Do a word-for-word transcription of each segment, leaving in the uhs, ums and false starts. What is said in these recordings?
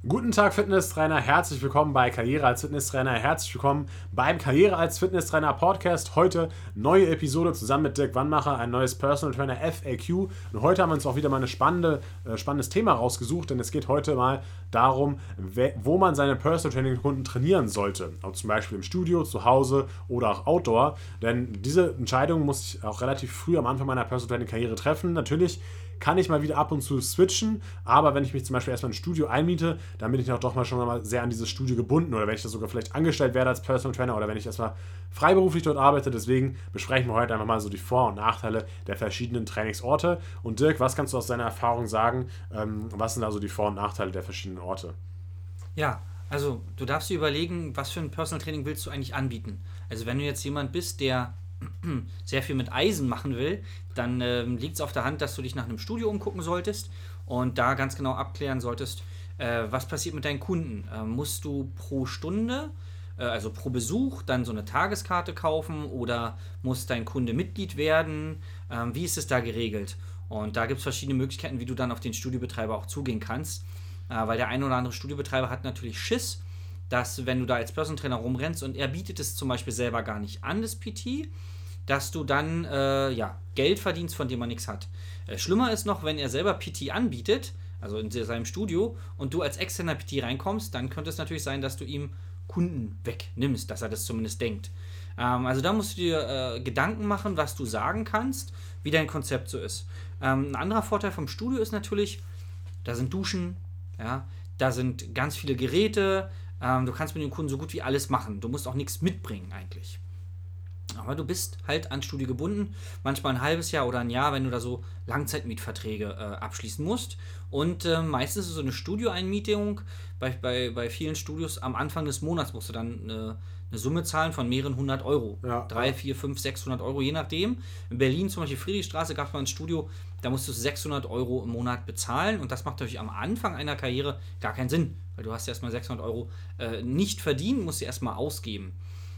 Guten Tag Fitnesstrainer, herzlich willkommen bei Karriere als Fitnesstrainer, herzlich willkommen beim Karriere als Fitnesstrainer Podcast. Heute neue Episode zusammen mit Dirk Wannmacher, ein neues Personal Trainer F A Q. Und heute haben wir uns auch wieder mal ein spannende, äh, spannendes Thema rausgesucht, denn es geht heute mal darum, wo man seine Personal Training Kunden trainieren sollte. Also zum Beispiel im Studio, zu Hause oder auch Outdoor. Denn diese Entscheidung muss ich auch relativ früh am Anfang meiner Personal Training Karriere treffen. Natürlich kann ich mal wieder ab und zu switchen, aber wenn ich mich zum Beispiel erstmal ein Studio einmiete, dann bin ich auch doch mal schon mal sehr an dieses Studio gebunden, oder wenn ich da sogar vielleicht angestellt werde als Personal Trainer oder wenn ich erstmal freiberuflich dort arbeite. Deswegen besprechen wir heute einfach mal so die Vor- und Nachteile der verschiedenen Trainingsorte. Und Dirk, was kannst du aus deiner Erfahrung sagen, ähm, was sind also die Vor- und Nachteile der verschiedenen Orte? Ja, also du darfst dir überlegen, was für ein Personal Training willst du eigentlich anbieten. Also wenn du jetzt jemand bist, der sehr viel mit Eisen machen will, dann ähm, liegt es auf der Hand, dass du dich nach einem Studio umgucken solltest und da ganz genau abklären solltest, äh, was passiert mit deinen Kunden. Äh, musst du pro Stunde, äh, also pro Besuch, dann so eine Tageskarte kaufen oder muss dein Kunde Mitglied werden? Ähm, wie ist es da geregelt? Und da gibt es verschiedene Möglichkeiten, wie du dann auf den Studiobetreiber auch zugehen kannst, äh, weil der eine oder andere Studiobetreiber hat natürlich Schiss, dass wenn du da als Personal Trainer rumrennst und er bietet es zum Beispiel selber gar nicht an, das P T, dass du dann äh, ja, Geld verdienst, von dem man nichts hat. Äh, schlimmer ist noch, wenn er selber P T anbietet, also in seinem Studio, und du als externer P T reinkommst, dann könnte es natürlich sein, dass du ihm Kunden wegnimmst, dass er das zumindest denkt. Ähm, also da musst du dir äh, Gedanken machen, was du sagen kannst, wie dein Konzept so ist. Ähm, ein anderer Vorteil vom Studio ist natürlich, da sind Duschen, ja, da sind ganz viele Geräte, ähm, du kannst mit dem Kunden so gut wie alles machen. Du musst auch nichts mitbringen eigentlich. Aber du bist halt ans Studio gebunden, manchmal ein halbes Jahr oder ein Jahr, wenn du da so Langzeitmietverträge äh, abschließen musst. Und äh, meistens ist so eine Studioeinmietung, bei, bei, bei vielen Studios am Anfang des Monats musst du dann eine, eine Summe zahlen von mehreren hundert Euro. Ja. Drei, vier, fünf, sechshundert Euro, je nachdem. In Berlin zum Beispiel Friedrichstraße gab es mal ein Studio, da musst du sechshundert Euro im Monat bezahlen. Und das macht natürlich am Anfang einer Karriere gar keinen Sinn, weil du hast ja erstmal sechshundert Euro äh, nicht verdient, musst du erstmal ausgeben.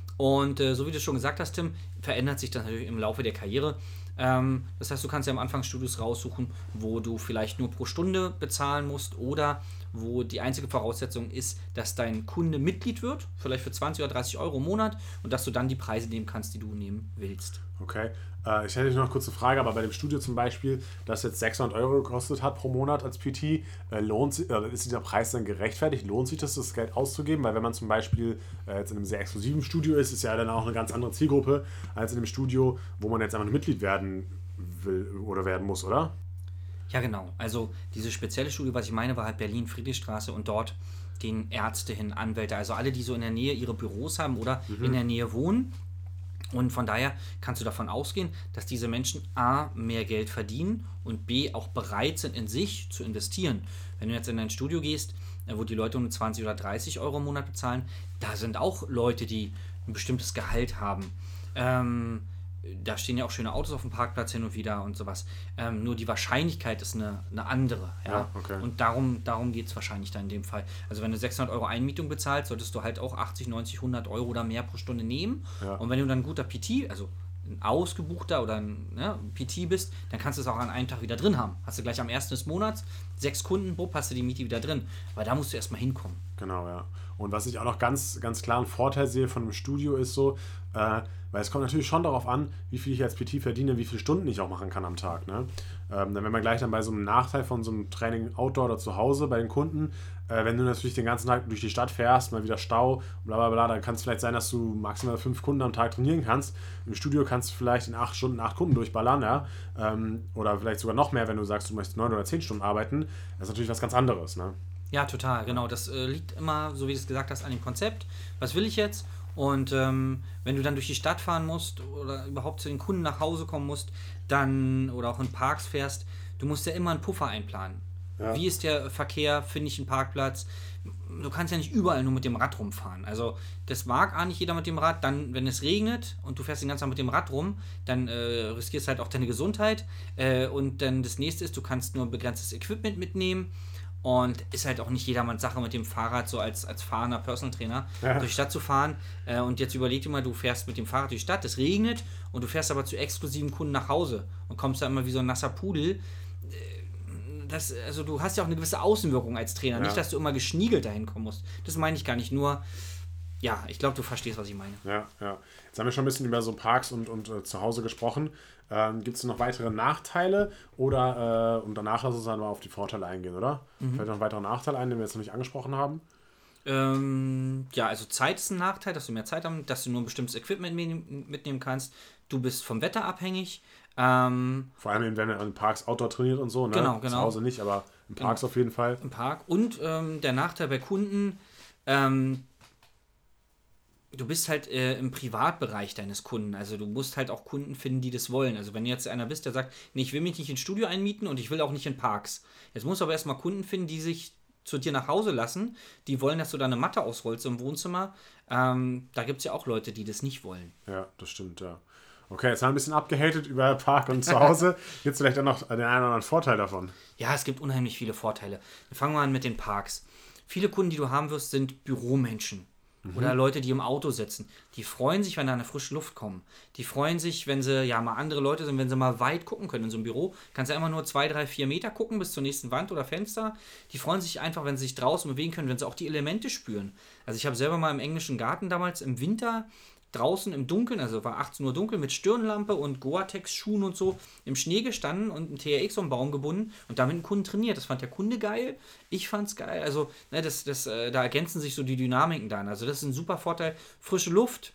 Und äh, so wie du schon gesagt hast, Tim, verändert sich das natürlich im Laufe der Karriere. Ähm, das heißt, du kannst ja am Anfang Studios raussuchen, wo du vielleicht nur pro Stunde bezahlen musst oder wo die einzige Voraussetzung ist, dass dein Kunde Mitglied wird, vielleicht für zwanzig oder dreißig Euro im Monat, und dass du dann die Preise nehmen kannst, die du nehmen willst. Okay. Äh, ich hätte noch eine kurze Frage, aber bei dem Studio zum Beispiel, das jetzt sechshundert Euro gekostet hat pro Monat als P T, äh, lohnt äh, ist dieser Preis dann gerechtfertigt? Lohnt sich das, das Geld auszugeben? Weil wenn man zum Beispiel äh, jetzt in einem sehr exklusiven Studio ist, ist ja dann auch eine ganz andere Zielgruppe als in einem Studio, wo man jetzt einfach nur Mitglied werden will oder werden muss, oder? Ja, genau. Also dieses spezielle Studio, was ich meine, war halt Berlin, Friedrichstraße, und dort gehen Ärzte hin, Anwälte, also alle, die so in der Nähe ihre Büros haben oder mhm. in der Nähe wohnen. Und von daher kannst du davon ausgehen, dass diese Menschen A, mehr Geld verdienen und B, auch bereit sind, in sich zu investieren. Wenn du jetzt in ein Studio gehst, wo die Leute um zwanzig oder dreißig Euro im Monat bezahlen, da sind auch Leute, die ein bestimmtes Gehalt haben. Ähm, da stehen ja auch schöne Autos auf dem Parkplatz hin und wieder und sowas. Ähm, nur die Wahrscheinlichkeit ist eine, eine andere. Ja? Ja, okay. Und darum, darum geht es wahrscheinlich dann in dem Fall. Also wenn du sechshundert Euro Einmietung bezahlst, solltest du halt auch achtzig, neunzig, hundert Euro oder mehr pro Stunde nehmen. Ja. Und wenn du dann ein guter P T, also ein ausgebuchter oder ein ne, P T bist, dann kannst du es auch an einem Tag wieder drin haben. Hast du gleich am ersten des Monats sechs Kunden, bupp, hast du die Miete wieder drin. Weil da musst du erstmal hinkommen. Genau, ja. Und was ich auch noch ganz, ganz klar einen Vorteil sehe von einem Studio ist so, äh, weil es kommt natürlich schon darauf an, wie viel ich als P T verdiene, wie viele Stunden ich auch machen kann am Tag. Ne? Ähm, dann wenn man gleich dann bei so einem Nachteil von so einem Training Outdoor oder zu Hause bei den Kunden, äh, wenn du natürlich den ganzen Tag durch die Stadt fährst, mal wieder Stau, bla bla bla, dann kann es vielleicht sein, dass du maximal fünf Kunden am Tag trainieren kannst. Im Studio kannst du vielleicht in acht Stunden acht Kunden durchballern, ja? ähm, oder vielleicht sogar noch mehr, wenn du sagst, du möchtest neun oder zehn Stunden arbeiten. Das ist natürlich was ganz anderes, ne? Ja, total, genau. Das äh, liegt immer, so wie du es gesagt hast, an dem Konzept. Was will ich jetzt? Und ähm, wenn du dann durch die Stadt fahren musst oder überhaupt zu den Kunden nach Hause kommen musst, dann oder auch in Parks fährst, du musst ja immer einen Puffer einplanen. Ja. Wie ist der Verkehr? Finde ich einen Parkplatz? Du kannst ja nicht überall nur mit dem Rad rumfahren. Also das mag auch nicht jeder mit dem Rad. Dann, wenn es regnet und du fährst den ganzen Tag mit dem Rad rum, dann äh, riskierst du halt auch deine Gesundheit. Äh, und dann das nächste ist, du kannst nur ein begrenztes Equipment mitnehmen. Und ist halt auch nicht jedermanns Sache, mit dem Fahrrad so als, als fahrender Personal Trainer ja. durch die Stadt zu fahren. Äh, und jetzt überleg dir mal, du fährst mit dem Fahrrad durch die Stadt, es regnet und du fährst aber zu exklusiven Kunden nach Hause und kommst da immer wie so ein nasser Pudel. Äh, das, also du hast ja auch eine gewisse Außenwirkung als Trainer. Ja. Nicht, dass du immer geschniegelt dahin kommen musst. Das meine ich gar nicht. Nur, ja, ich glaube, du verstehst, was ich meine. Ja, ja. Jetzt haben wir schon ein bisschen über so Parks und, und äh, zu Hause gesprochen. Ähm, Gibt es noch weitere Nachteile? Oder, äh, und danach lass uns dann mal auf die Vorteile eingehen, oder? Mhm. Vielleicht noch einen weiteren Nachteil ein, den wir jetzt noch nicht angesprochen haben? Ähm, ja, also Zeit ist ein Nachteil, dass du mehr Zeit hast, dass du nur ein bestimmtes Equipment mitnehmen kannst. Du bist vom Wetter abhängig. Ähm, Vor allem, wenn man in Parks Outdoor trainiert und so, ne? Genau, genau. Zu Hause nicht, aber in Parks genau. auf jeden Fall. Im Park. Und ähm, der Nachteil bei Kunden, ähm, du bist halt äh, im Privatbereich deines Kunden. Also du musst halt auch Kunden finden, die das wollen. Also wenn du jetzt einer bist, der sagt, nee, ich will mich nicht ins Studio einmieten und ich will auch nicht in Parks. Jetzt musst du aber erstmal Kunden finden, die sich zu dir nach Hause lassen. Die wollen, dass du da eine Matte ausrollst im Wohnzimmer. Ähm, da gibt es ja auch Leute, die das nicht wollen. Ja, das stimmt, ja. Okay, jetzt haben wir ein bisschen abgehatet über Park und zu Hause. Gibt es vielleicht auch noch den einen oder anderen Vorteil davon? Ja, es gibt unheimlich viele Vorteile. Wir fangen mal an mit den Parks. Viele Kunden, die du haben wirst, sind Büromenschen. Mhm. Oder Leute, die im Auto sitzen. Die freuen sich, wenn da eine frische Luft kommt. Die freuen sich, wenn sie ja mal andere Leute sind, wenn sie mal weit gucken können. In so einem Büro kannst du immer nur zwei, drei, vier Meter gucken bis zur nächsten Wand oder Fenster. Die freuen sich einfach, wenn sie sich draußen bewegen können, wenn sie auch die Elemente spüren. Also ich habe selber mal im englischen Garten damals im Winter draußen im Dunkeln, also war achtzehn Uhr dunkel, mit Stirnlampe und Gore-Tex-Schuhen und so im Schnee gestanden und ein T R X um den Baum gebunden und damit einen Kunden trainiert. Das fand der Kunde geil, ich fand's geil. Also ne, das, das, äh, da ergänzen sich so die Dynamiken dann. Also das ist ein super Vorteil. Frische Luft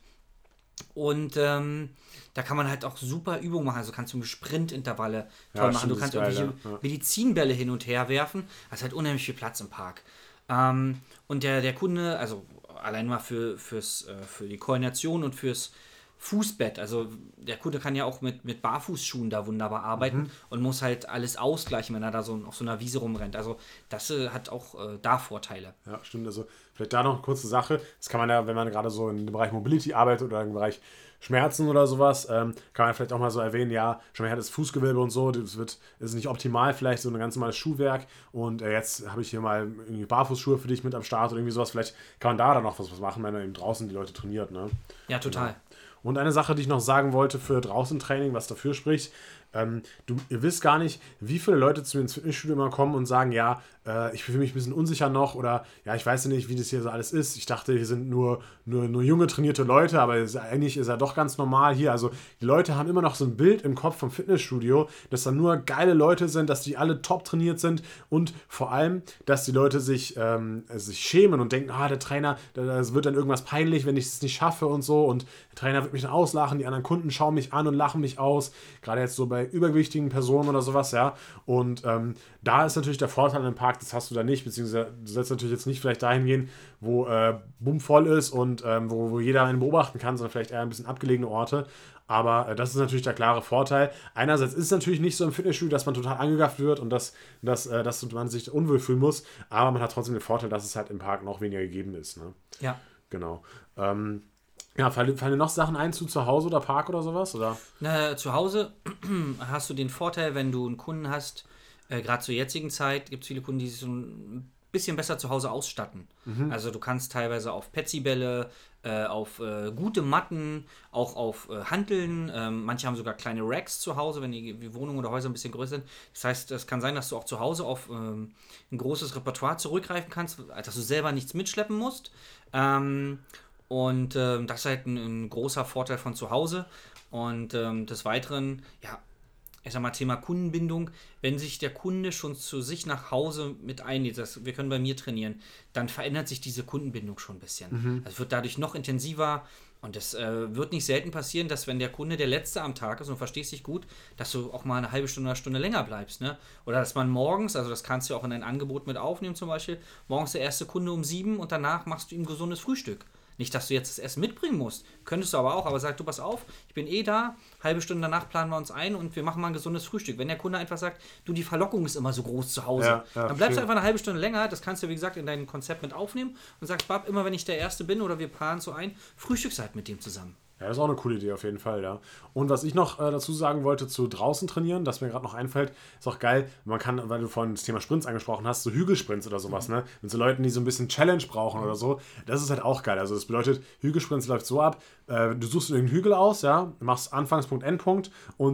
und ähm, da kann man halt auch super Übungen machen. Also kannst du Sprintintervalle toll ja, machen. Du kannst geil, irgendwelche ja. Medizinbälle hin und her werfen. Das ist halt unheimlich viel Platz im Park. Ähm, und der, der Kunde, also allein mal für, fürs, äh, für die Koordination und fürs Fußbett. Also der Kunde kann ja auch mit, mit Barfußschuhen da wunderbar arbeiten mhm. und muss halt alles ausgleichen, wenn er da so auf so einer Wiese rumrennt. Also das äh, hat auch äh, da Vorteile. Ja, stimmt. Also vielleicht da noch eine kurze Sache. Das kann man ja, wenn man gerade so im Bereich Mobility arbeitet oder im Bereich Schmerzen oder sowas, ähm, kann man vielleicht auch mal so erwähnen, ja, schon mal das Fußgewölbe und so, das wird, ist nicht optimal, vielleicht so ein ganz normales Schuhwerk und äh, jetzt habe ich hier mal irgendwie Barfußschuhe für dich mit am Start oder irgendwie sowas, vielleicht kann man da dann noch was, was machen, wenn man eben draußen die Leute trainiert, ne? Ja, total. Genau. Und eine Sache, die ich noch sagen wollte für draußen Training, was dafür spricht, ähm, du, ihr wisst gar nicht, wie viele Leute zu mir ins Fitnessstudio immer kommen und sagen, ja, äh, ich fühle mich ein bisschen unsicher noch oder ja, ich weiß ja nicht, wie das hier so alles ist. Ich dachte, hier sind nur, nur, nur junge, trainierte Leute, aber ist, eigentlich ist er doch ganz normal hier. Also die Leute haben immer noch so ein Bild im Kopf vom Fitnessstudio, dass da nur geile Leute sind, dass die alle top trainiert sind und vor allem, dass die Leute sich, ähm, sich schämen und denken, ah, der Trainer, das wird dann irgendwas peinlich, wenn ich es nicht schaffe und so und der Trainer wird mich dann auslachen, die anderen Kunden schauen mich an und lachen mich aus, gerade jetzt so bei übergewichtigen Personen oder sowas, ja, und ähm, da ist natürlich der Vorteil im Park, das hast du da nicht, beziehungsweise du sollst natürlich jetzt nicht vielleicht dahin gehen, wo äh, bummvoll ist und ähm, wo, wo jeder einen beobachten kann, sondern vielleicht eher ein bisschen abgelegene Orte, aber äh, das ist natürlich der klare Vorteil. Einerseits ist es natürlich nicht so im Fitnessstudio, dass man total angegafft wird und dass, dass, äh, dass man sich unwohl fühlen muss, aber man hat trotzdem den Vorteil, dass es halt im Park noch weniger gegeben ist, ne? Ja. Genau. Ähm, Ja, fallen, fallen dir noch Sachen ein zu zu Hause oder Park oder sowas? Oder? Na, zu Hause hast du den Vorteil, wenn du einen Kunden hast, äh, gerade zur jetzigen Zeit gibt es viele Kunden, die sich so ein bisschen besser zu Hause ausstatten. Mhm. Also du kannst teilweise auf Petsy-Bälle, äh, auf äh, gute Matten, auch auf äh, Hanteln, ähm, manche haben sogar kleine Racks zu Hause, wenn die, die Wohnungen oder Häuser ein bisschen größer sind. Das heißt, es kann sein, dass du auch zu Hause auf ähm, ein großes Repertoire zurückgreifen kannst, dass du selber nichts mitschleppen musst. Ähm, Und ähm, das ist halt ein, ein großer Vorteil von zu Hause. Und ähm, des Weiteren, ja, ich sag mal, Thema Kundenbindung, wenn sich der Kunde schon zu sich nach Hause mit einlädt, das, wir können bei mir trainieren, dann verändert sich diese Kundenbindung schon ein bisschen. Mhm. Es wird dadurch noch intensiver und es äh, wird nicht selten passieren, dass wenn der Kunde der Letzte am Tag ist und verstehst dich gut, dass du auch mal eine halbe Stunde, eine Stunde länger bleibst, ne? Oder dass man morgens, also das kannst du auch in dein Angebot mit aufnehmen zum Beispiel, morgens der erste Kunde um sieben und danach machst du ihm gesundes Frühstück. Nicht, dass du jetzt das Essen mitbringen musst. Könntest du aber auch, aber sag du, pass auf, ich bin eh da, halbe Stunde danach planen wir uns ein und wir machen mal ein gesundes Frühstück. Wenn der Kunde einfach sagt, du, die Verlockung ist immer so groß zu Hause, ja, ja, dann bleibst schön. Du einfach eine halbe Stunde länger, das kannst du, wie gesagt, in dein Konzept mit aufnehmen und sagst, Bab, immer wenn ich der Erste bin oder wir planen so ein, frühstückst halt mit dem zusammen. Ja, das ist auch eine coole Idee auf jeden Fall, ja. Und was ich noch äh, dazu sagen wollte zu draußen trainieren, das mir gerade noch einfällt, ist auch geil, man kann, weil du vorhin das Thema Sprints angesprochen hast, so Hügelsprints oder sowas, mhm. ne? Mit so Leuten, die so ein bisschen Challenge brauchen mhm. oder so, das ist halt auch geil. Also das bedeutet, Hügelsprints läuft so ab, äh, du suchst dir einen Hügel aus, ja, machst Anfangspunkt, Endpunkt und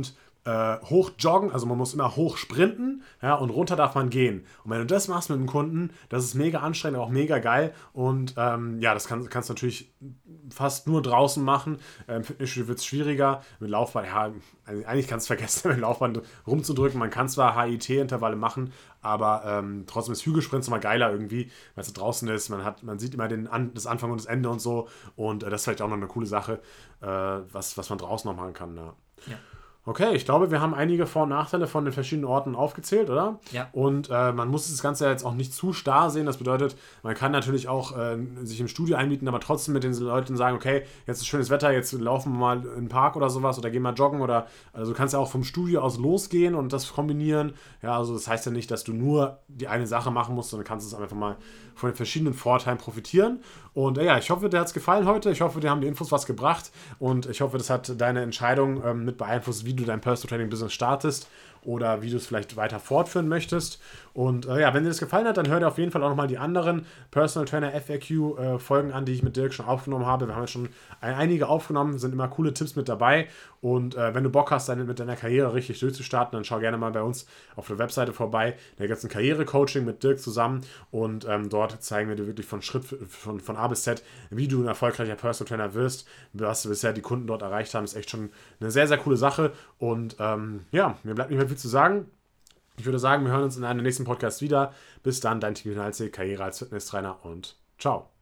äh, hoch joggen, also man muss immer hoch sprinten, ja, und runter darf man gehen. Und wenn du das machst mit einem Kunden, das ist mega anstrengend, aber auch mega geil. Und ähm, ja, das kann, kannst du natürlich fast nur draußen machen. Im Fitnessstudio wird es schwieriger. Mit Laufband, ja, eigentlich kannst du vergessen, mit Laufband rumzudrücken. Man kann zwar H I T-Intervalle machen, aber ähm, trotzdem ist Hügelsprint immer geiler irgendwie, weil es draußen ist. Man, hat, man sieht immer den An- das Anfang und das Ende und so. Und äh, das ist vielleicht auch noch eine coole Sache, äh, was, was man draußen noch machen kann. Ja. Ja. Okay, ich glaube, wir haben einige Vor- und Nachteile von den verschiedenen Orten aufgezählt, oder? Ja. Und äh, man muss das Ganze jetzt auch nicht zu starr sehen. Das bedeutet, man kann natürlich auch äh, sich im Studio einmieten, aber trotzdem mit den Leuten sagen, okay, jetzt ist schönes Wetter, jetzt laufen wir mal in den Park oder sowas oder gehen mal joggen oder, also du kannst ja auch vom Studio aus losgehen und das kombinieren. Ja, also das heißt ja nicht, dass du nur die eine Sache machen musst, sondern kannst es einfach mal von den verschiedenen Vorteilen profitieren. Und äh, ja, ich hoffe, dir hat es gefallen heute. Ich hoffe, dir haben die Infos was gebracht und ich hoffe, das hat deine Entscheidung ähm, mit beeinflusst, wie du dein Personal Training Business startest oder wie du es vielleicht weiter fortführen möchtest. Und äh, ja, wenn dir das gefallen hat, dann hör dir auf jeden Fall auch nochmal die anderen Personal Trainer F A Q äh, Folgen an, die ich mit Dirk schon aufgenommen habe. Wir haben jetzt schon ein, einige aufgenommen, sind immer coole Tipps mit dabei. Und äh, wenn du Bock hast, deine, mit deiner Karriere richtig durchzustarten, dann schau gerne mal bei uns auf der Webseite vorbei. Da gibt es ein Karriere-Coaching mit Dirk zusammen und ähm, dort zeigen wir dir wirklich von Schritt von, von A bis Z, wie du ein erfolgreicher Personal Trainer wirst. Was bisher die Kunden dort erreicht haben, ist echt schon eine sehr, sehr coole Sache. Und ähm, ja, mir bleibt nicht mehr viel zu sagen. Ich würde sagen, wir hören uns in einem nächsten Podcast wieder. Bis dann, dein Timo Nalze, Karriere als Fitnesstrainer und ciao.